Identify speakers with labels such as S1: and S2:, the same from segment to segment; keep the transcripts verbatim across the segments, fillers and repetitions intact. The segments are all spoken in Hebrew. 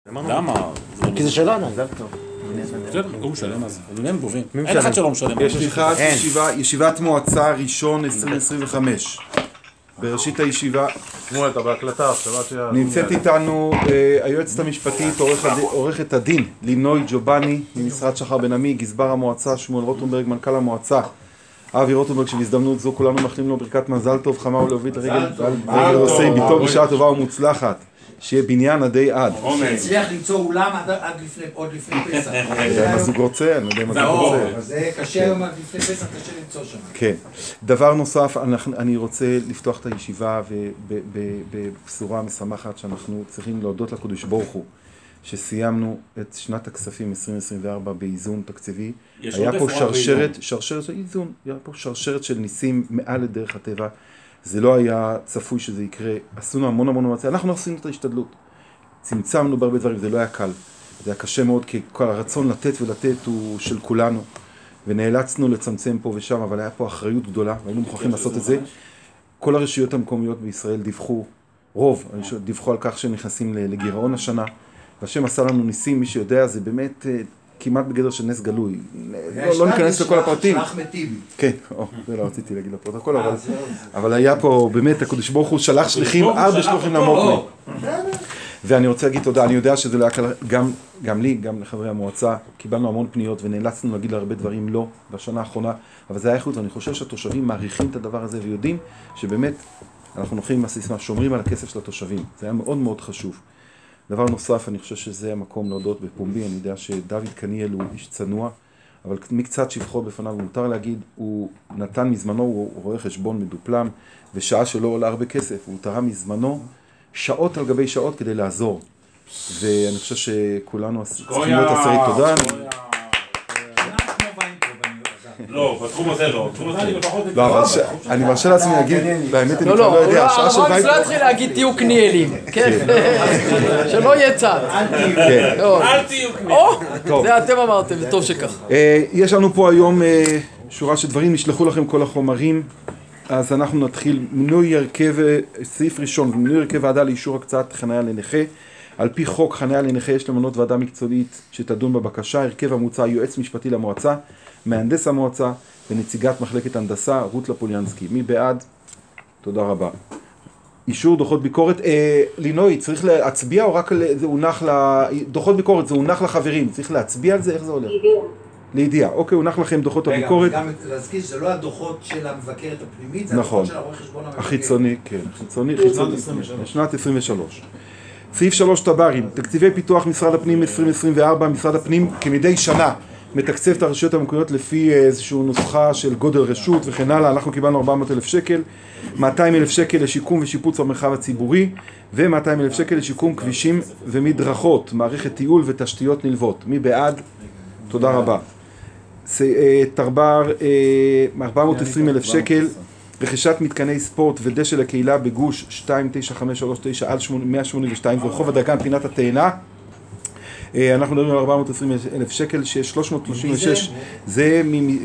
S1: למה?
S2: כי זה שלנו.
S1: הוא משלם אז, הם גובים. אין אחד שלא משלם.
S3: יש פתיחת ישיבת מועצה ראשון עשרים עשרים וחמש. בראשית הישיבה
S4: שמואל, אתה בהקלטה, עכשיו
S3: נמצאת איתנו היועצת המשפטית, עורכת הדין לינוי ג'ובני ממשרד שחר בן עמי, גזבר המועצה, שמואל רוטנברג, מנכ"ל המועצה, אבי רוטנברג, שבהזדמנות זו כולנו מאחלים לו ברכת מזל טוב, חמה ולהוביל לרגל עושי ביתו בשעה טובה ומוצלחת, שיהיה בניין עדי עד.
S2: הצליח למצוא אולם עוד לפני פסח.
S3: זה הזוג רוצה, אני לא יודע אם הזוג רוצה.
S2: אז זה קשה היום עד לפני פסח, קשה למצוא שם.
S3: כן. דבר נוסף, אני רוצה לפתוח את הישיבה בבשורה משמחת שאנחנו צריכים להודות לקדוש ברוך הוא, שסיימנו את שנת הכספים עשרים עשרים וארבע באיזון תקציבי. היה פה שרשרת, שרשרת של איזון, היה פה שרשרת של ניסים מעל לדרך הטבע. זה לא היה צפוי שזה יקרה, עשינו המון המון מצב, אנחנו עשינו את ההשתדלות. צמצמנו בהרבה דברים, זה לא היה קל. זה היה קשה מאוד, כי כל הרצון לתת ולתת הוא של כולנו. ונאלצנו לצמצם פה ושם, אבל היה פה אחריות גדולה, והיינו מוכרחים לעשות את זה. כל הרשויות המקומיות בישראל דיווחו, רוב, דיווחו על כך שנכנסים לגירעון השנה. והשם עשה לנו ניסים, מי שיודע, זה באמת כמעט בגדר של נס גלוי. לא ניכנס לכל הפרטים.
S2: של אחמד טיבי.
S3: כן, זה לא רציתי להגיד לפרוטוקול, אבל היה פה באמת, הקדוש ברוך הוא שלח שליחים, ארבע שלוחים למוקנה. ואני רוצה להגיד תודה, אני יודע שזה לא היה קל, גם לי, גם לחברי המועצה, קיבלנו המון פניות ונאלצנו להגיד להרבה דברים לא בשנה האחרונה, אבל זה היה איכות, ואני חושב שהתושבים מעריכים את הדבר הזה ויודעים שבאמת אנחנו נוחים עם הסיסמה, שומרים על הכסף של התושבים. זה היה מאוד מאוד חשוב. דבר נוסף, אני חושב שזה המקום להודות בפומבי, אני יודע שדוד קניאל הוא איש צנוע, אבל מקצת שבחו בפניו, מותר להגיד, הוא נתן מזמנו, הוא רואה חשבון מדופלם, ושעה שלא עולה הרבה כסף, הוא תרם מזמנו שעות על גבי שעות כדי לעזור. ואני חושב שכולנו צריכים להיות עשרית תודה.
S1: לא, בתחום הזה לא. בתחום הזה אני לפחות...
S3: לא, אבל אני מרשה לעצמי להגיד, באמת אני כבר לא יודע, השעה של
S5: בית... לא, לא, התחיל להגיד תהיו קניאלים, כן? שלא יהיה צד.
S1: אל תהיו קניאלים.
S5: זה אתם אמרתם, זה טוב שכך.
S3: יש לנו פה היום שורה של דברים, נשלחו לכם כל החומרים, אז אנחנו נתחיל. מינוי הרכב, סעיף ראשון, מינוי הרכב ועדה לאישור הקצאת חניה לנכה. על פי חוק חניה לנכה יש למנות ועדה מקצועית שתדון בבקשה. הרכב המוצע יועץ משפטי למועצה, מהנדס המועצה ונציגת מחלקת הנדסה רות לפוליאנסקי. מי בעד? תודה רבה. אישור דוחות ביקורת. אה, לינוי, צריך להצביע או רק זה הונח ל... דוחות ביקורת זה הונח לחברים, צריך להצביע על זה? איך זה הולך? לידיעה. לידיעה, אוקיי, הונח לכם דוחות רגע, הביקורת.
S2: רגע, גם להזכיר שזה לא הדוחות של המבקרת הפנימית, זה
S3: נכון.
S2: הדוחות של הרואה חשבון המבקר.
S3: החיצוני, כן, חיצוני, חיצוני. שנת עשרים ושלוש. סעיף שלוש טברים, תקציבי פיתוח משרד הפנים עשרים עשרים וארבע, משרד הפנים כמדי שנה מתקצב את הרשויות המקומיות לפי איזושהי נוסחה של גודל רשות וכן הלאה. אנחנו קיבלנו ארבע מאות אלף שקל, מאתיים אלף שקל לשיקום ושיפוץ המרחב הציבורי ו-מאתיים אלף שקל לשיקום כבישים ומדרכות, מערכת טיול ותשתיות נלוות. מי בעד? תודה רבה. תרבר, ארבע מאות ועשרים אלף שקל, רכישת מתקני ספורט ודשא לקהילה בגוש שתיים תשע חמש שלוש תשע עד מאה שמונים ושתיים ורחוב הדגן פינת התאנה. אנחנו מדברים על ארבע מאות ועשרים אלף שקל, ש-שלוש מאות שלושים ושש זה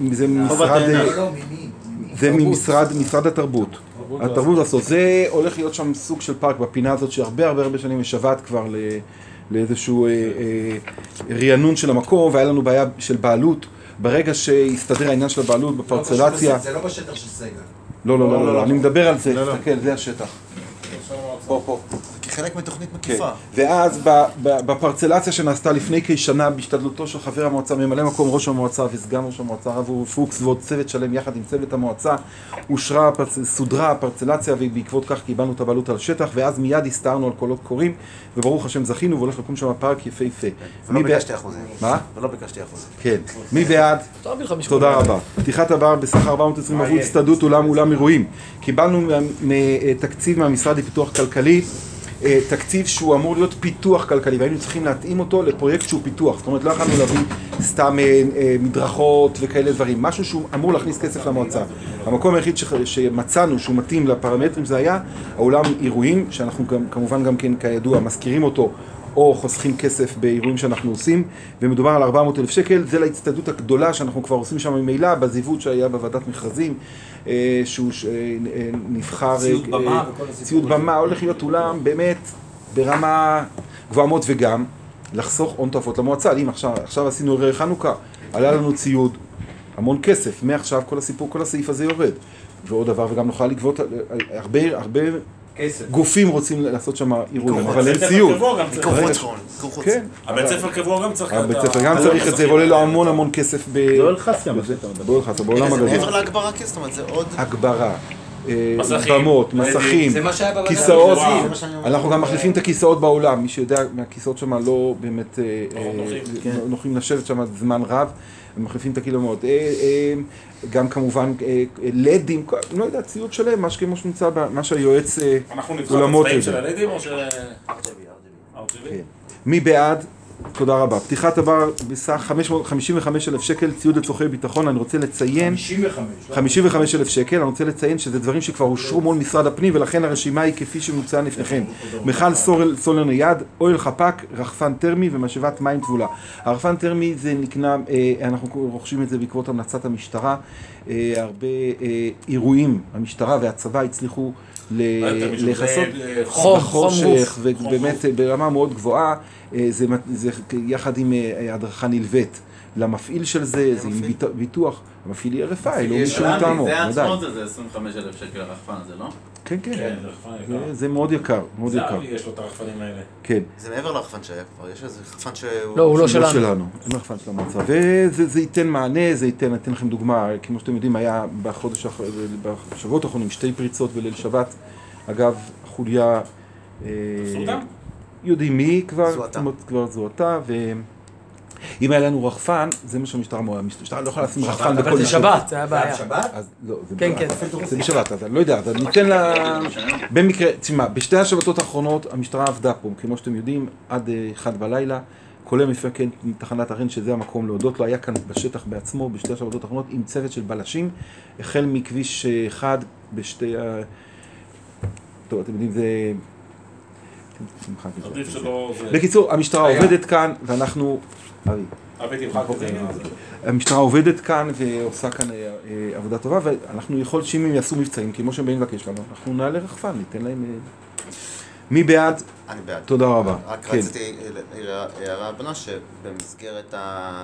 S3: ממשרד התרבות. התרבות לעשות, זה הולך להיות שם סוג של פארק בפינה הזאת שהרבה הרבה הרבה שנים משוועת כבר לאיזשהו רענון של המקום, והיה לנו בעיה של בעלות. ברגע שהסתדר העניין של הבעלות בפרצלציה...
S2: זה לא בשטח של סגל.
S3: לא, לא, לא, לא, אני מדבר על זה, תסתכל, זה השטח. פה, פה.
S2: כחלק מתוכנית מקיפה.
S3: ואז בפרצלציה שנעשתה לפני כשנה בהשתדלותו של חבר המועצה, ממלא מקום ראש המועצה וסגן ראש המועצה, הרב אורי פוקס ועוד צוות שלם יחד עם צוות המועצה, אושרה, סודרה הפרצלציה, ובעקבות כך קיבלנו את הבעלות על שטח, ואז מיד הסתרנו על קולות קוראים, וברוך השם זכינו, והולך לקום שם פארק יפהפה.
S2: ולא ביקשתי אחוזים.
S3: מה?
S2: ולא ביקשתי אחוזים.
S3: כן. מי בעד? תודה רבה. פתיחת הבר בסך ארבע מאות ועשרים עבור הצטיידות אולם אולם אירועים. קיבלנו תקציב מהמשרד לפיתוח כלכלי, תקציב שהוא אמור להיות פיתוח כלכלי, והיינו צריכים להתאים אותו לפרויקט שהוא פיתוח. זאת אומרת, לא יכולנו להביא סתם מדרכות וכאלה דברים. משהו שהוא אמור להכניס כסף למועצה. המקום היחיד שמצאנו שהוא מתאים לפרמטרים זה היה האולם אירועים, שאנחנו כמובן גם כן כידוע מזכירים אותו, או חוסכים כסף באירועים שאנחנו עושים, ומדובר על ארבע מאות אלף שקל. זה להצטיידות הגדולה שאנחנו כבר עושים שם ממילא, בזיוות שהיה בוועדת מכרזים, שהוא נבחר...
S2: ציוד במה וכל הסיפור.
S3: ציוד במה, הולך להיות אולם באמת ברמה גבוהה מאוד, וגם לחסוך הון תועפות למועצה. אם עכשיו, עכשיו עשינו ערב חנוכה, עלה לנו ציוד, המון כסף, מעכשיו כל הסיפור, כל הסעיף הזה יורד. ועוד דבר, וגם נוכל לגבות, הרבה, הרבה גופים רוצים לעשות שם אירועים, אבל אין ציוד.
S2: קור חוץ קוראים, קור חוץ.
S3: כן.
S1: הבית ספר קבוע גם צריך...
S3: הבית ספר גם צריך את זה, ועולה לו המון המון כסף ב...
S4: זה אוהל חסיה, מה שאתה מדבר.
S3: באוהל חסיה, בעולם
S2: זה
S3: הגדול.
S2: מעבר להגברה כסף, זאת אומרת, זה עוד...
S3: הגברה, אה,
S1: מסכים.
S3: במות, מסכים,
S5: זה מה שהיה בוועדה.
S3: כיסאות,
S2: זה מה שאני אומר.
S3: אנחנו גם מחליפים את הכיסאות בעולם, מי שיודע מהכיסאות שם לא באמת אה, אה,
S1: נוחים.
S3: נוחים לשבת שם זמן רב, הם מחליפים את הקילומות. אה, אה, גם כמובן אה, לדים, לא יודע, ציוד שלם, מה שכמו שנמצא, מה שהיועץ אה,
S1: אנחנו נדחה את
S3: אולמות
S1: הצבעים
S3: את
S1: של
S3: זה.
S1: הלדים או של...
S3: כן. מי בעד? תודה רבה. פתיחת הבר בסך חמישים וחמישה אלף שקל, ציוד לצורכי ביטחון, אני רוצה לציין...
S5: חמישים וחמש.
S3: חמישים וחמישה אלף שקל, אני רוצה לציין שזה דברים שכבר אושרו מול משרד הפנים, ולכן הרשימה היא כפי שמוצעה לפניכם. מכל סולר, סולר נייד, אוהל חפ"ק, רחפן טרמי ומשאבת מים טבולה. הרחפן טרמי זה נקנה, אנחנו רוכשים את זה בעקבות המלצת המשטרה, הרבה אירועים, המשטרה והצבא הצליחו לחסות
S5: חום,
S3: חושך, ובאמת ברמה מאוד גבוהה, זה, זה יחד עם הדרכה נלווית למפעיל של זה, זה עם ביטוח, המפעיל יהיה רפאי, לא מישהו מטעמו.
S6: זה עצמו זה עשרים וחמישה אלף שקל הרחפן הזה, לא?
S3: כן, כן,
S1: כן, רחפן יקר.
S3: זה מאוד יקר, מאוד
S1: זה
S3: יקר.
S1: אבי יש לו את הרחפנים האלה.
S3: כן.
S2: זה מעבר לרחפן שהיה כבר, יש איזה רחפן שהוא...
S5: לא, הוא לא
S3: לא
S5: שלנו.
S3: שלנו, אין רחפן של המועצה. וזה ייתן מענה, זה ייתן, אתן לכם דוגמה, כמו שאתם יודעים, היה בחודש, בשבועות האחרונים שתי פריצות בליל שבת. אגב, החוליה...
S1: סוטה?
S3: יודעים מי כבר,
S2: זוהתה.
S3: כבר זוהתה, ואם היה לנו רחפן, זה מה שהמשטרה אמרה, המשטרה לא יכולה לשים רחפן בכל
S5: אבל זה
S3: יישוב.
S5: שבת, זה היה בעיה.
S3: אז לא, זה
S5: כן,
S3: בשבת.
S5: כן.
S3: זה בשבת, אז אני לא יודע, אז אני ניתן לה... במקרה, תשמע, בשתי השבתות האחרונות המשטרה עבדה פה, כמו שאתם יודעים, עד אחד בלילה, כולל מפקד מתחנת הרן, שזה המקום להודות לו, היה כאן בשטח בעצמו, בשתי השבתות האחרונות, עם צוות של בלשים, החל מכביש אחד בשתי ה... טוב, אתם יודעים, זה...
S1: עדיף שלא... זה-
S3: בקיצור, המשטרה עובדת כאן, ואנחנו... אבי.
S1: אבי תמחק את זה.
S3: המשטרה עובדת כאן ועושה כאן אה, אה, עבודה טובה, ואנחנו יכול שאם הם יעשו מבצעים, כמו שהם באים לבקש לנו, אנחנו נעלה רחפן, ניתן להם... אה... מי בעד?
S2: אני בעד.
S3: תודה רבה.
S2: רק
S3: כן.
S2: רציתי להעיר הערה הבנה שבמסגרת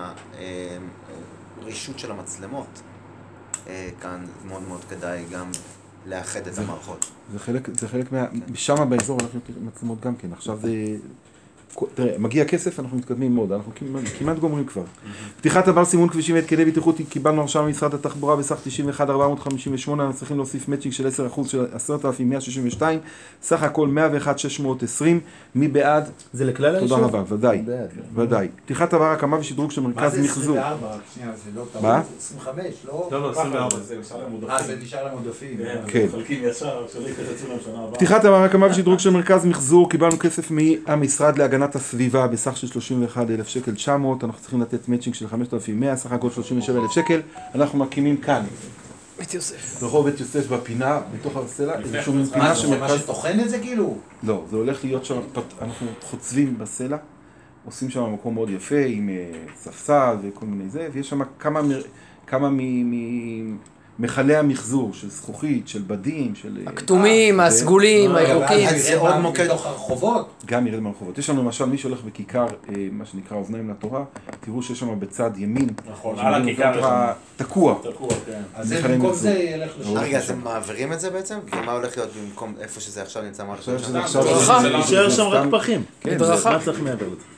S2: הרישות של המצלמות, אה, כאן מאוד מאוד כדאי גם לאחד את המערכות.
S3: זה חלק, זה חלק מה... שם באזור הולך להיות מצלמות גם כן. עכשיו זה... תראה, מגיע כסף, אנחנו מתקדמים מאוד, אנחנו כמעט, כמעט גומרים כבר. פתיחת עבר סימון כבישים ואת כדי בטיחות, קיבלנו הרשאה ממשרד התחבורה בסך תשעים ואחת אלף ארבע מאות חמישים ושמונה, אנחנו צריכים להוסיף מאצ'ינג של עשרה אחוז של עשרת אלפים מאה שישים ושתיים, סך הכל מאה ואחת אלף שש מאות ועשרים, מי בעד?
S4: זה לכלל היישוב?
S3: תודה רבה, ודאי, ודאי. פתיחת עבר הקמה ושדרוג של מרכז מחזור.
S7: מה זה עשרים וארבע? רק שנייה, זה לא טעות.
S3: מה?
S7: עשרים וחמש, לא?
S4: לא, לא, עשרים וארבע.
S1: זה נשאר להם עודפים.
S7: אה, זה נשאר למודפים.
S3: כן.
S1: חלקים ישר, שלא יקצצו להם שנה הבאה.
S3: פתיחת עבר הקמה ושדרוג של מרכז מחזור, קיבלנו כסף מהמשרד להגנת הסביבה בסך של שלושים ואחד אלף שקל תשע מאות, אנחנו צריכים לתת מאצ'ינג של חמשת אלפים מאה, סך הכל שלושים ושבעה אלף שקל, אנחנו מקימים כאן,
S5: בית יוסף.
S3: ברחוב בית יוסף בפינה, בתוך הסלע, איזשהו מין
S7: מה
S3: פינה
S7: זה, זה מה
S3: שמרכז...
S7: שטוחן את זה כאילו?
S3: לא, זה הולך להיות שם, פת- אנחנו חוצבים בסלע, עושים שם מקום מאוד יפה עם אה, ספסל וכל מיני זה, ויש שם כמה, מ- כמה ממכלי המחזור של זכוכית, של בדים, של... אה,
S5: הכתומים, הסגולים, הירוקים.
S2: אז זה עוד מוקד.
S7: מתוך הרחובות?
S3: גם ירד מהרחובות. יש לנו למשל מי שהולך בכיכר, אה, מה שנקרא אוזניים לתורה, תראו שיש שם בצד ימין,
S1: נכון,
S3: שמגיעים
S1: על הכיכר
S3: לקונטרה תקוע.
S1: תקוע, כן.
S7: אז זה
S3: מכלי
S7: במקום
S3: מחזור.
S7: זה ילך לשם.
S2: רגע, אז הם מעבירים את זה בעצם? כי מה הולך להיות במקום איפה שזה עכשיו נמצא? מה הולך להיות
S3: עכשיו
S2: שם?
S3: שזה עכשיו...
S5: מדרכה.
S3: זה-
S4: יישאר
S3: זה
S4: שם רק
S3: סתם-
S4: פחים.
S3: כן,
S5: מדרכה.
S4: מה צריך מעבר לזה?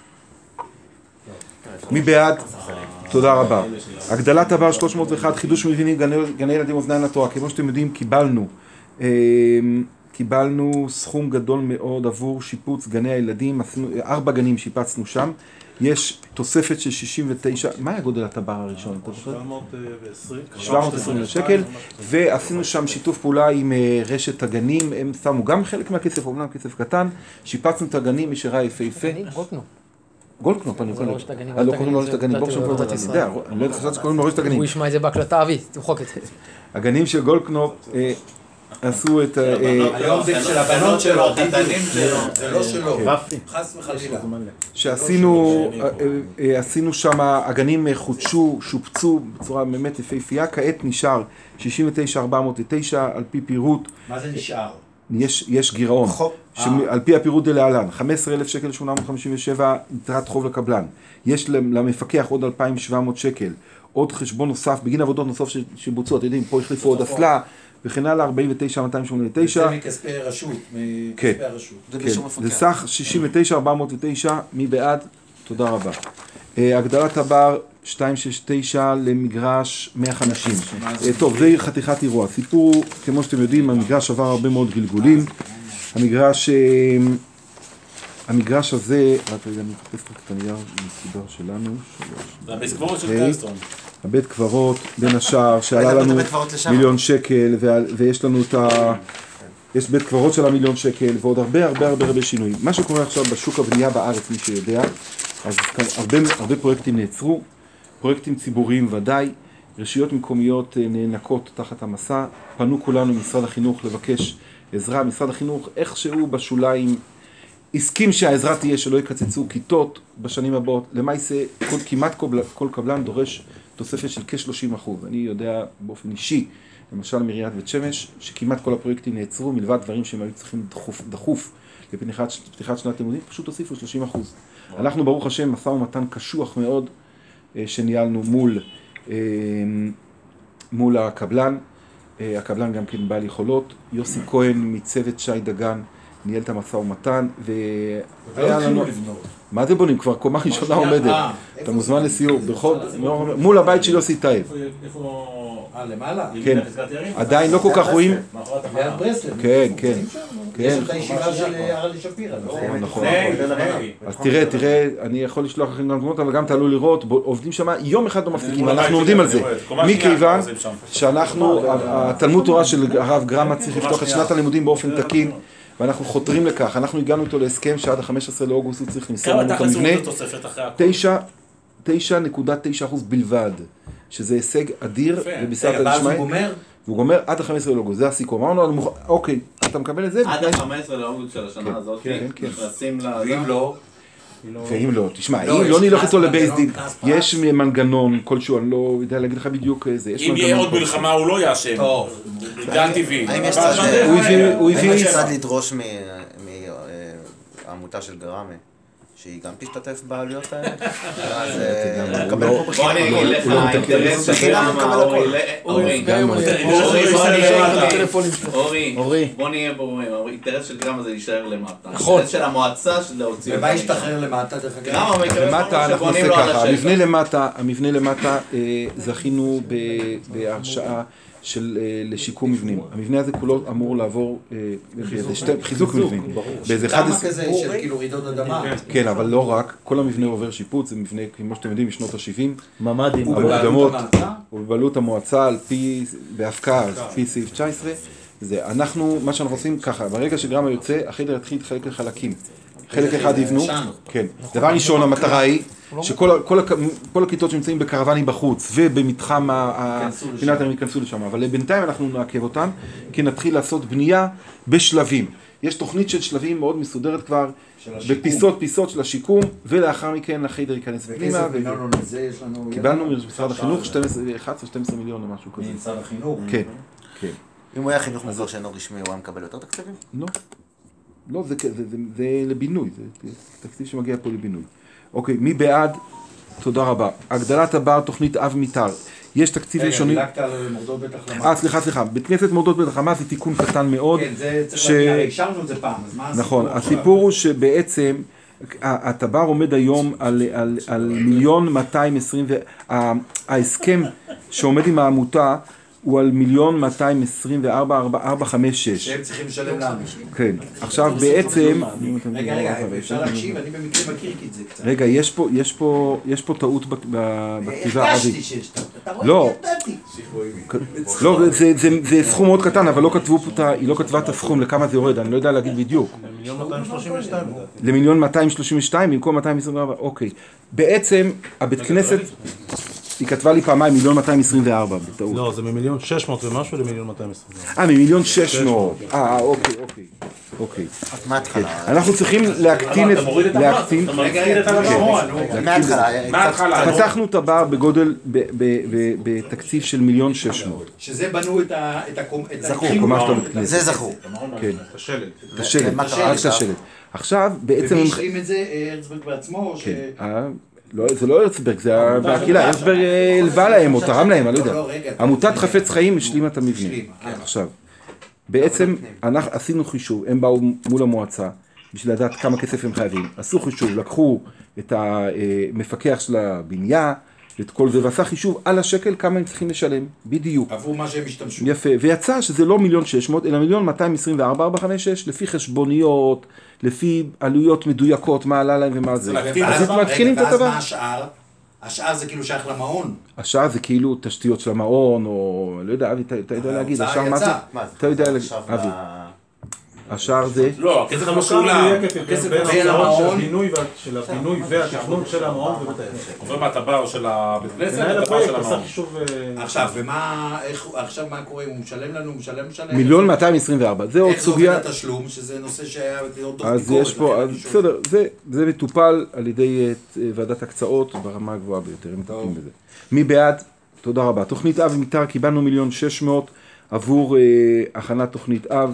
S3: מי בעד? תודה רבה. הגדלת עבר שלוש מאות ואחת, חידוש מבנים, גני, גני ילדים אוזניים לתורה. כמו שאתם יודעים, קיבלנו, אה, קיבלנו סכום גדול מאוד עבור שיפוץ גני הילדים, עשינו, ארבע גנים שיפצנו שם. יש תוספת של שישים ותשע, מה היה גודל הטבר הראשון? אתה זוכר?
S4: שבע מאות ועשרים.
S3: שבע מאות ועשרים שקל, ועשינו שם שיתוף פעולה עם אה, רשת הגנים, הם שמו גם חלק מהכסף, אומנם כסף קטן, שיפצנו את הגנים, מי שראה יפהפה.
S5: גולדקנופ.
S3: גולדקנופ, אני
S5: זה
S3: יכול
S5: לא רשת הגנים,
S3: אה, לא
S5: רשת
S3: קוראים לו
S5: הגנים
S3: רשת הגנים,
S5: זה-
S3: ברוך שם
S5: זה-
S3: קוראים לו,
S5: זה-
S3: אני יודע, אני לא יודע, חשבתי שקוראים לו רשת הגנים.
S5: הוא ישמע את זה בהקלטה, אבי, תמחוק את זה.
S3: הגנים של גולדקנופ אה, עשו את... אה,
S7: היום זה של הבנות שלו,
S6: החתנים שלו.
S7: זה לא שלו.
S4: רפי.
S7: חס וחלילה.
S3: שעשינו, אה, אה, עשינו שם, הגנים אה, חודשו, שופצו בצורה באמת יפהפייה, כעת נשאר שישים ותשע אלף ארבע מאות ותשע על פי פירוט,
S7: מה זה נשאר?
S3: יש, יש גירעון,
S2: חוב.
S3: שעל פי הפירוט דלהלן, חמישה עשר אלף שקל שמונה מאות חמישים ושבע יתרת חוב לקבלן, יש למפקח עוד אלפיים ושבע מאות שקל, עוד חשבון נוסף, בגין עבודות נוסף שבוצעו, אתם יודעים, פה החליפו עוד אסלה, וכן הלאה, ארבעים ותשע מאתיים שמונים ותשע.
S7: זה מכספי רשות,
S3: כן.
S7: מכספי הרשות.
S2: זה
S3: כן,
S2: באישור מפקח.
S3: זה סך שישים ותשע ארבע מאות ותשע, מי בעד? תודה רבה. אה, הגדלת הבר שתיים שש תשע למגרש מאה וחמישים. אה, טוב, זה חתיכת אירוע. סיפור, כמו שאתם יודעים, המגרש עבר הרבה מאוד גלגולים. המגרש, אה, המגרש הזה, רק רגע, אני מחפש רק את הנייר מסודר שלנו.
S1: זה הבית קברות של
S3: אוקיי.
S1: קלסטרון.
S3: הבית קברות בין השאר, שעלה
S2: ראית
S3: לנו
S2: בית קברות לשם?
S3: מיליון שקל, וה- ויש לנו את ה... יש בית קברות של המיליון שקל, ועוד הרבה הרבה הרבה הרבה שינויים. מה שקורה עכשיו בשוק הבנייה בארץ, מי שיודע, אז כאן הרבה, הרבה פרויקטים נעצרו, פרויקטים ציבוריים ודאי, רשויות מקומיות אה, נאנקות תחת המסע, פנו כולנו משרד החינוך לבקש עזרה, משרד החינוך איכשהו בשוליים הסכים שהעזרה תהיה שלא יקצצו כיתות בשנים הבאות, למעשה כל, כמעט כל, כל קבלן דורש תוספת של כ-שלושים אחוז. אני יודע באופן אישי, למשל מעיריית בית שמש, שכמעט כל הפרויקטים נעצרו, מלבד דברים שהם היו צריכים דחוף, דחוף לפתיחת, לפתיחת שנת לימודים, פשוט הוסיפו שלושים אחוז. אנחנו ברוך השם משא ומתן קשוח מאוד אה, שניהלנו מול, אה, מול הקבלן, אה, הקבלן גם כן בעל יכולות, יוסי כהן מצוות שי דגן, ניהל את המשא ומתן, והיה לנו... מה זה בונים? כבר קומה ראשונה עומדת. אתה מוזמן לסיור, ברחוב, מול הבית של יוסי טייב.
S1: איפה...
S7: אה, למעלה?
S3: כן, עדיין לא כל כך רואים.
S7: ליד ברסלב.
S3: כן, כן.
S7: יש את הישיבה של הרלי שפירא, לא?
S3: נכון. אז תראה, תראה, אני יכול לשלוח לכם גם תמונות, אבל גם תעלו לראות, עובדים שם יום אחד לא מפסיקים, אנחנו עומדים על זה. מכיוון שאנחנו, התלמוד תורה של הרב גרמה צריך לפתוח את שנת הלימודים באופן תקין, ואנחנו חותרים לכך, אנחנו הגענו איתו להסכם שעד ה-חמישה עשר לאוגוסט הוא צריך למסור לנו את המבנה, תשע נקודה תשע אחוז בלבד, שזה הישג אדיר, ובסעד
S7: רגע, ואז הוא
S3: הדשמיא,
S7: גומר?
S3: והוא גומר עד ה-חמישה עשר לאוגוסט, זה הסיכום. אמרנו, אוקיי, אתה מקבל את זה?
S6: עד
S3: בתנאי-
S6: ה-חמישה עשר לאוגוסט של השנה הזאת,
S3: כן, כן.
S6: נכנסים ל...
S7: ואם לא,
S3: ואם לא, תשמע,
S7: לא,
S3: אם
S7: יש
S3: לא נלך
S7: כספס,
S3: איתו לבייס
S7: מנגנון
S3: דין,
S7: כספס.
S3: יש מנגנון כלשהו, אני לא יודע להגיד לך בדיוק איזה, יש
S1: אם יהיה
S3: מנגנון
S1: עוד
S3: כלשהו.
S1: מלחמה הוא לא יאשם.
S7: טוב.
S1: גן טבעי.
S2: האם יש
S1: אבל
S2: צד-
S1: זה-
S3: הוא הביא- הוא
S2: האם
S3: הביא...
S2: יש צד לדרוש מהעמותה של גראמה, שהיא גם תשתתף בעלויות האלה? אז אה, נקבל פה
S6: בוא
S2: בחינם
S6: אני אגיד
S2: הכל.
S6: לך,
S3: הוא לא מתקן.
S6: האינטרס של
S2: בחינם
S6: גרמה,
S2: מקבל
S6: אורי,
S2: הכל.
S6: ל- אורי,
S5: גם
S6: אורי,
S5: אורי,
S6: אורי,
S5: בוא נראה
S6: אורי,
S5: את הטלפונים שלך.
S6: אורי,
S5: אורי.
S6: בוא נהיה ברורים, האינטרס של גרמה זה להישאר למטה.
S5: נכון.
S6: האינטרס של המועצה של להוציא
S7: ומה
S6: אותם
S7: ישתחרר למטה דרך אגב?
S6: גרמה מקבל
S3: למטה אנחנו
S6: שבונים
S3: נעשה
S6: לו עד
S3: ככה,
S6: השטח.
S3: המבנה למטה, המבנה למטה אה, זכינו ב- בהרשאה של אה, לשיקום מבנים. המבנה הזה כולו אמור לעבור אה, באיזה שתי- חיזוק מבנים. באיזה אחד
S7: כמה
S3: עשרה...
S7: כזה של כאילו רעידות אדמה?
S3: כן, אבל לא רק, כל המבנה עובר שיפוץ, זה מבנה, כמו שאתם יודעים, משנות ה-שבעים.
S5: ממ"דים.
S7: הוא
S3: המוקדמות,
S7: בבעלות המועצה?
S3: הוא בבעלות המועצה על פי, בהפקעה, על פי סעיף תשע עשרה. זה, אנחנו, מה שאנחנו עושים ככה, ברגע שגרמה יוצא, החדר יתחיל להתחלק לחלקים. חלק אחד יבנו, כן. דבר ראשון, המטרה היא שכל כל הכ- כל הכיתות שנמצאים בקרוונים בחוץ ובמתחם הפינת הם ייכנסו לשם, אבל בינתיים אנחנו נעכב אותם, כי נתחיל לעשות בנייה בשלבים. יש תוכנית של שלבים מאוד מסודרת כבר, בפיסות פיסות של השיקום, ולאחר מכן החדר ייכנס פנימה.
S7: וכסף
S3: ו-
S7: בינינו לזה יש לנו...
S3: קיבלנו ממשרד החינוך שתים עשרה, אחת עשרה שתים עשרה מיליון או משהו כזה.
S7: ממשרד החינוך?
S3: כן, כן.
S2: אם הוא היה חינוך מוכר שאינו רשמי, הוא היה מקבל יותר תקציבים?
S3: לא, לא, זה, זה, זה, זה לבינוי, זה, זה תקציב שמגיע פה לבינוי. אוקיי, מי בעד? תודה רבה. הגדלת הבר, תוכנית אב מיתר. יש תקציב ראשוני...
S7: רגע, דילגת על מורדות בית החלמה.
S3: אה, סליחה, סליחה. בית כנסת מורדות בית החמה זה תיקון קטן מאוד.
S7: כן, זה צריך
S3: ש-
S7: להגיד, הרי אישרנו את זה פעם, אז מה הסיפור?
S3: נכון,
S7: עכשיו?
S3: הסיפור הוא שבעצם ה- הטבר עומד היום על, על, על מיליון מאתיים עשרים, וה- ההסכם שעומד עם העמותה הוא על מיליון מאתיים עשרים וארבע, ארבע, חמש, שש.
S7: שהם צריכים לשלם לנו.
S3: כן, עכשיו בעצם...
S7: רגע, רגע, אפשר להקשיב, אני במקרה מכיר כי את זה קצת.
S3: רגע, יש פה, יש פה, יש פה טעות ב- ב- בכתיבה,
S7: הרגשתי
S3: אבי.
S7: שיש טעות, אתה רואה?
S3: לא.
S7: ידעתי.
S3: לא, זה, זה, זה סכום מאוד קטן, אבל לא כתבו פה, את ה- היא לא כתבה את הסכום לכמה זה יורד, אני לא יודע להגיד בדיוק.
S4: מיליון מאתיים שלושים ושתיים לדעתי.
S3: למיליון מאתיים שלושים ושתיים במקום מאתיים עשרים וארבע, אוקיי. בעצם, הבית כנסת, היא כתבה לי פעמיים מיליון מאתיים עשרים וארבע, בטעות.
S4: לא, זה ממיליון שש מאות ומשהו למיליון מאתיים עשרים וארבע.
S3: אה, ממיליון שש מאות. אה, אוקיי, אוקיי. אוקיי.
S2: מההתחלה.
S3: אנחנו צריכים להקטין את... להקטין...
S2: מההתחלה.
S1: מההתחלה.
S3: פתחנו את הבר בגודל, ב- ב- ב- בתקציב של מיליון שש מאות.
S7: שזה בנו את ה... את הקום... את
S3: זכור,
S7: התחילו-
S3: קומה של הבית כנסת.
S2: זה זכור.
S3: כן.
S4: השלט.
S3: את השלט,
S2: ומה קרה
S3: רק את
S2: עכשיו?
S3: השלט. עכשיו, בעצם...
S7: ומי
S3: הם-
S7: השלים את זה? אה, הרצברג בעצמו? או ש...
S3: כן. אה, לא, זה לא הרצברג, זה הקהילה, הרצברג אה, הלווה להם או תרם להם, אני לא
S7: לא,
S3: יודע.
S7: לא, רגע,
S3: עמותת חפץ חיים השלימה את המבנה.
S7: השלימה, כן.
S3: עכשיו, בעצם אנחנו עשינו חישוב, הם באו מול המועצה בשביל לדעת כמה כסף הם חייבים. עשו חישוב, לקחו את המפקח של הבנייה, את כל זה, ועשה חישוב על השקל כמה הם צריכים לשלם, בדיוק.
S7: עבור מה שהם השתמשו.
S3: יפה, ויצא שזה לא מיליון שש מאות, אלא מיליון מאתיים עשרים וארבע, ארבע, חמש, שש, לפי חשבוניות, לפי עלויות מדויקות, מה עלה להם ומה זה.
S1: להקטין
S3: אז
S1: את
S3: מתחילים את
S7: ואז
S3: הדבר.
S7: מה השאר? השאר זה כאילו שייך למעון.
S3: השאר זה כאילו תשתיות של המעון, או לא יודע, אבי, אתה אתה יודע להגיד,
S7: ההוצאה
S3: השאר מה זה?
S7: יצאה.
S2: מה זה?
S3: אתה יודע להגיד,
S2: עכשיו
S3: אבי,
S2: ל-
S3: השאר זה,
S1: לא, הכסף לא
S4: חלוקה
S1: שולם.
S4: מדויקת יותר
S1: הכסף
S4: בין
S7: בין
S4: ההוצאות של
S7: המעון.
S4: הבינוי וה- של הבינוי והתכנון של המעון ובית העסק.
S1: עובר מהטבע של הבית כנסת
S4: מנהל
S1: לטבע
S4: הפרויקט
S1: של
S4: עשה
S1: המעון.
S4: חישוב... אה,
S7: עכשיו, ומה, איך, עכשיו מה קורה? הוא משלם לנו, הוא משלם, משלם?
S3: מיליון מאתיים עשרים וארבע, זה עוד
S7: איך זה
S3: סוגיה,
S7: עובד התשלום, שזה נושא שהיה עוד דוח
S3: אז
S7: ביקורת.
S3: יש פה,
S7: לכן
S3: אז
S7: אני שואל.
S3: בסדר, זה- זה מטופל על ידי אה, ועדת הקצאות ברמה הגבוהה ביותר, הם מטפלים בזה. מי בעד? תודה רבה. תוכנית אב מתאר, קיבלנו מיליון שש מאות עבור אה, הכנת תוכנית אב,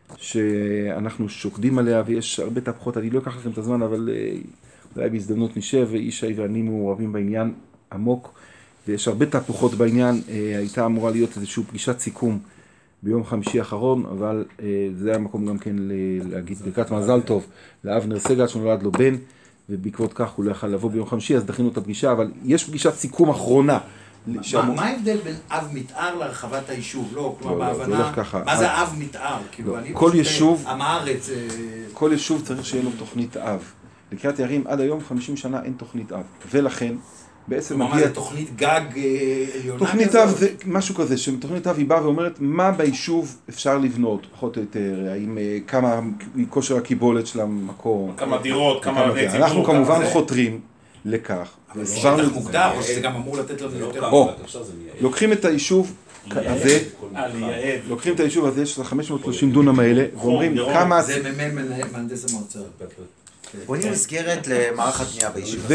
S3: שאנחנו שוקדים עליה ויש הרבה תהפוכות, אני לא אקח לכם את הזמן, אבל אה, אולי בהזדמנות נשב, וישי ואני מעורבים בעניין עמוק, ויש הרבה תהפוכות בעניין, אה, הייתה אמורה להיות איזושהי פגישת סיכום ביום חמישי האחרון, אבל אה, זה היה מקום גם כן ל- להגיד ברכת מזל טוב לאבנר סגל שנולד לו בן, ובעקבות כך הוא לא יכל לבוא ביום חמישי, אז דחינו את הפגישה, אבל יש פגישת סיכום אחרונה.
S7: מה-
S3: שאמור-
S7: מה ההבדל בין אב מתאר להרחבת היישוב? לא, כלומר
S3: לא, לא, זה
S7: בהבנה,
S3: הולך ככה.
S7: מה זה אב מתאר? כאילו,
S3: לא,
S7: אני
S3: כל
S7: פשוט,
S3: יישוב-
S7: עם הארץ, אה,
S3: כל יישוב צריך שיהיה לו תוכנית אב. לקריית יערים עד היום חמישים שנה אין תוכנית אב, ולכן בעצם
S7: כלומר, מה
S3: מגיע...
S7: זה תוכנית גג אה, עליונה?
S3: תוכנית
S7: כזאת?
S3: אב זה משהו כזה, שתוכנית אב היא באה ואומרת מה ביישוב אפשר לבנות, פחות או יותר, האם אה, כמה כושר הקיבולת של המקום.
S1: כמה דירות, כמה
S3: וכמה
S1: מבני
S3: זה.
S1: ציבור.
S3: אנחנו
S1: כמה
S3: כמובן
S1: זה.
S3: חותרים לכך.
S7: אבל
S3: והסברנו
S7: שטח
S3: את זה.
S7: מוגדר, או שזה גם אמור לתת לנו יותר...
S3: או, לוקחים את היישוב הזה,
S1: אה, לייעד.
S3: לוקחים את היישוב הזה של ה-חמש מאות ושלושים דונם האלה, ואומרים
S1: ירוק.
S3: כמה...
S7: זה מ"מ מנהל- מהנדס המועצה.
S2: בונים מסגרת למערך הבנייה ביישוב.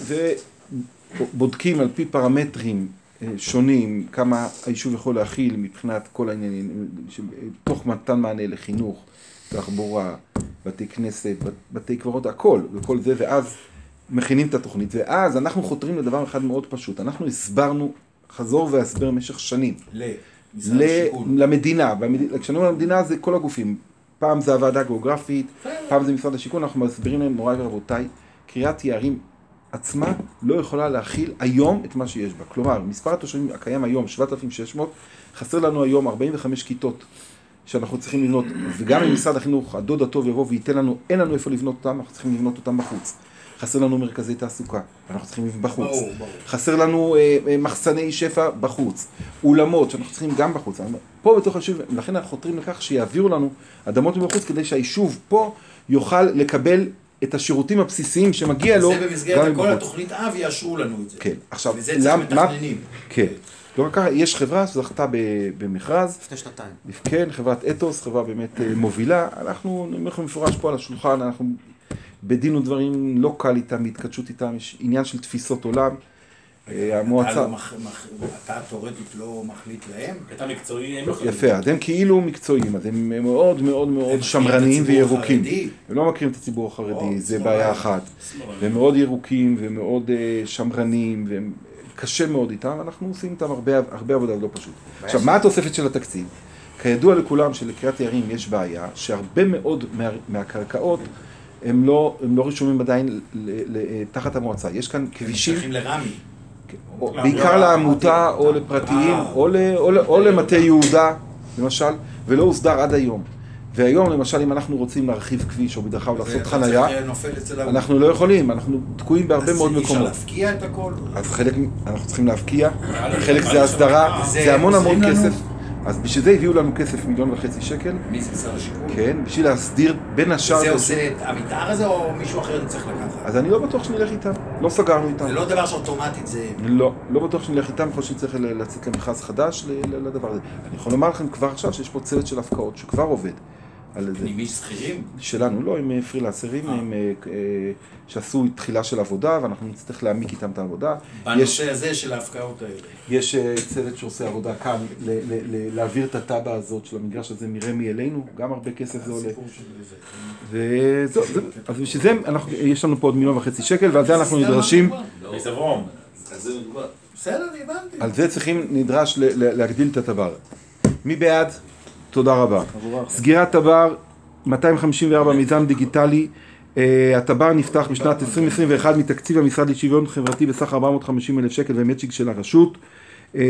S3: ובודקים על פי פרמטרים אה, שונים כמה היישוב יכול להכיל מבחינת כל העניינים, ש- תוך מתן מענה לחינוך, תחבורה, בתי כנסת, בת- בתי קברות, הכל, וכל זה, ואז מכינים את התוכנית, ואז אנחנו חותרים לדבר אחד מאוד פשוט, אנחנו הסברנו חזור והסבר במשך שנים,
S7: למשרד
S3: ל-
S7: השיכון.
S3: למדינה, והמד- כשאני אומר למדינה זה כל הגופים, פעם זה הוועדה הגיאוגרפית, פעם זה משרד השיכון, אנחנו מסבירים להם מוריי ורבותיי, קריית יערים עצמה לא יכולה להכיל היום את מה שיש בה. כלומר, מספר התושבים הקיים היום, שבעת אלפים ושש מאות, חסר לנו היום ארבעים וחמש כיתות שאנחנו צריכים לבנות, וגם אם משרד החינוך, הדוד הטוב יבוא וייתן לנו, אין לנו איפה לבנות אותם, אנחנו צריכים לבנות אותם בחוץ. חסר לנו מרכזי תעסוקה, אנחנו צריכים לבנות בחוץ.
S7: ברור, ברור.
S3: חסר לנו אה, אה, מחסני שפע בחוץ, אולמות שאנחנו צריכים גם בחוץ. פה בתוך היישוב, לכן אנחנו חותרים לכך שיעבירו לנו אדמות מבחוץ, כדי שהיישוב פה יוכל לקבל את השירותים הבסיסיים שמגיע לו.
S7: זה
S3: גם
S7: במסגרת כל
S3: מבחוץ.
S7: התוכנית אב יאשרו לנו את זה.
S3: כן, עכשיו,
S7: וזה צריך
S3: למ- מה-
S7: מתכננים.
S3: כן. לא רק ככה, יש חברה שזכתה ב- במכרז,
S2: לפני שנתיים.
S3: כן, חברת אתוס, חברה באמת אה, מובילה, אנחנו, אני אומר לכם מפורש פה על השולחן, אנחנו בדין ודברים לא קל איתם, בהתקדשות איתם, יש עניין של תפיסות עולם, אה,
S7: אתה
S3: המועצה,
S7: לא מח- מח- אתה תאורטית לא מחליט להם?
S1: אתה מקצועי, הם לא יכולים.
S3: יפה, אז הם כאילו מקצועיים, אז הם מאוד מאוד מאוד
S7: מכירים
S3: שמרניים
S7: את הציבור
S3: וירוקים.
S7: החרדי?
S3: הם לא מכירים את הציבור החרדי,
S7: או,
S3: זה
S7: שמאלנים.
S3: בעיה אחת.
S1: שמאלנים.
S3: והם מאוד ירוקים ומאוד אה, שמרנים, והם קשה מאוד איתם, אנחנו עושים איתם הרבה, הרבה עבודה לא פשוט. עכשיו, מה התוספת של התקציב? כידוע לכולם שלקריית יערים יש בעיה, שהרבה מאוד מה, מהקרקעות הם לא, הם לא רשומים עדיין ל, ל, תחת המועצה. יש כאן כבישים,
S7: שייכים לרמי.
S3: או, בעיקר לעמותה או לפרטיים, או, ל, או, ל, או למטה יהודה, למשל, ולא הוסדר עד היום. והיום, למשל, אם אנחנו רוצים להרחיב כביש או מדרכה או לעשות חנייה,
S7: זה נופל אצל ההוא.
S3: אנחנו לא יכולים, אנחנו תקועים בהרבה מאוד
S7: אז אי אפשר
S3: מקומות.
S7: להפקיע את הכל?
S3: אז חלק, אנחנו צריכים להפקיע, חלק זה הסדרה,
S7: זה
S3: זה המון המון
S7: עוזרים לנו?
S3: כסף. אז בשביל זה הביאו לנו כסף מיליון וחצי שקל,
S7: מי זה משרד השיכון?
S3: כן, בשביל להסדיר בין השאר...
S7: וזה עושה את המתאר הזה או מישהו אחר צריך לקחת?
S3: אז אני לא בטוח שנלך איתם, לא סגרנו איתם.
S7: זה לא דבר שאוטומטית זה...
S3: לא, לא בטוח שנלך איתם, יכול שצריך לצאת למכרז חדש ל- ל- לדבר הזה. אני יכול לומר לכם כבר עכשיו שיש פה צוות של הפקעות שכבר עובד על זה.
S7: פנימי שכירים?
S3: שלנו, לא, הם פרילנסרים, הם אה, אה, שעשו תחילה של עבודה ואנחנו נצטרך להעמיק איתם את העבודה. יש,
S7: בנושא הזה של ההפקעות האלה.
S3: יש אה, צוות שעושה עבודה כאן ל- ל- ל- להעביר את הטאבה הזאת של המגרש הזה מרמי אלינו, גם הרבה כסף זה עולה.
S7: הסיפור של זה.
S3: וזהו, זה- אז בשביל זה אנחנו- יש לנו פה עוד מיליון וחצי שקל ועל זה אנחנו נדרשים,
S4: איזה רום.
S6: אז זה מדובר.
S7: בסדר, אני הבנתי.
S3: על זה צריכים, נדרש ל- ל- להגדיל את הטבר. מי בעד? תודה רבה. סגירת טבר, מאתיים חמישים וארבע מיזם דיגיטלי. אה, הטבר נפתח בשנת עשרים עשרים ואחת מתקציב המשרד לשוויון חברתי בסך ארבע מאות וחמישים אלף שקל ומצ'ינג של הרשות. אה,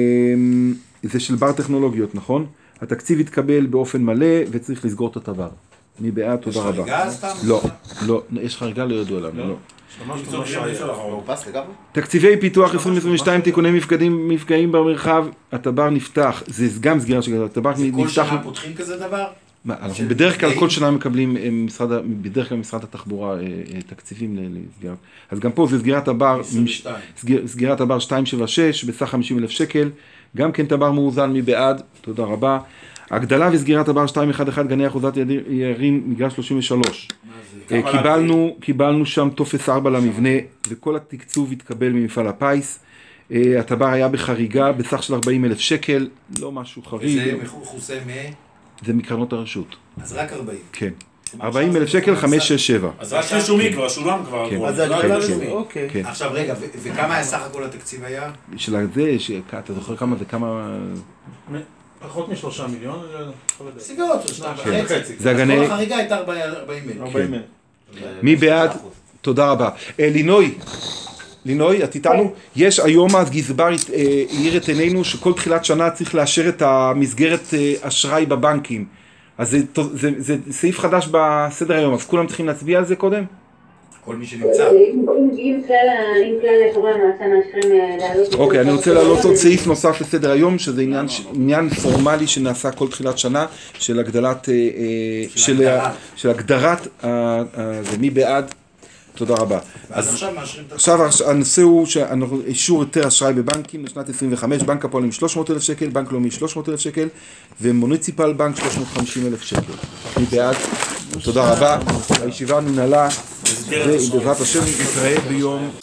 S3: זה של בר טכנולוגיות, נכון? התקציב התקבל באופן מלא וצריך לסגור את הטבר. מי בעד? תודה רבה.
S7: חריגה סתם?
S3: לא, לא, יש חריגה, לא ידוע לנו, לא.
S4: ממש לא שייך.
S2: מאופס לגמרי?
S3: תקציבי פיתוח עשרים עשרים ושתיים, תיקוני מפגעים, מפגעים במרחב, הטבר נפתח, זה גם סגירה של הטבר
S7: כל
S3: נפתח.
S7: שנה פותחים כזה דבר?
S3: מה, אנחנו
S7: של
S3: בדרך כלל
S7: מפגעים?
S3: כל שנה מקבלים אה, משרד, ה- בדרך כלל משרד התחבורה אה, אה, תקציבים ל- לסגירת. אז גם פה זה סגירת הבר,
S7: עשרים ושתיים.
S3: סגיר, סגירת הבר שתיים שבע שש בסך חמישים אלף שקל, גם כן טבר מאוזן, מי בעד? תודה רבה. הגדלה וסגירת הבר שתיים אחת אחת גני אחוזת ידיר- יערים מגרש שלושים ושלוש. אה,
S4: כמה
S3: קיבלנו, קיבלנו שם טופס ארבע למבנה וכל התקצוב התקבל ממפעל הפיס. אה, הטבר היה בחריגה בסך של ארבעים אלף שקל, לא משהו חריג,
S7: וזה מכוסה מ...
S3: זה מקרנות הרשות.
S7: אז רק ארבעים.
S3: כן. ארבעים אלף שקל, חמש שש שבע.
S4: אז רק רישומי כבר, שולם כבר.
S3: כן.
S4: הכל.
S3: אז
S4: זה רק
S3: כן,
S4: רישומי.
S7: אוקיי.
S3: כן.
S7: עכשיו רגע, ו- וכמה היה סך הכל התקציב היה?
S3: של זה, ש- אתה זוכר כמה וכמה...
S4: פחות משלושה מיליון. אני לא יודע.
S7: סביבות של שניים
S4: כן.
S7: וחצי.
S3: זה
S7: אז
S3: הגני-
S7: כל החריגה הייתה ארבעים אלף.
S4: ארבעים אלף.
S3: מי בעד? תודה רבה. אה, לינוי, לינוי, את איתנו? יש היום הגזבר אה, העיר את עינינו שכל תחילת שנה צריך לאשר את המסגרת אה, אשראי בבנקים. אז זה, זה, זה סעיף חדש בסדר היום, אז כולם צריכים להצביע על זה קודם?
S7: כל מי שנמצא.
S8: אם אם כלל ה- אם כלל חברי המועצה מאשרים אה, להעלות... את
S3: אוקיי,
S8: זה,
S3: אני רוצה להעלות עוד סעיף נוסף לסדר היום, שזה עניין, ש- עניין פורמלי שנעשה כל תחילת שנה, של הגדלת, אה, אה, של,
S7: הגדרת.
S3: של הגדרת, אה, אה, זה מי בעד? תודה רבה.
S7: אז עכשיו מאשרים את
S3: עכשיו הש- הנושא הוא שאנחנו אישור היתר אשראי בבנקים לשנת עשרים וחמש, בנק הפועלים שלוש מאות אלף שקל, בנק לאומי שלוש מאות אלף שקל ומוניציפל בנק שלוש מאות וחמישים אלף שקל. מי בעד? תודה רבה. הישיבה ננעלה ובעזרת השם נתראה ביום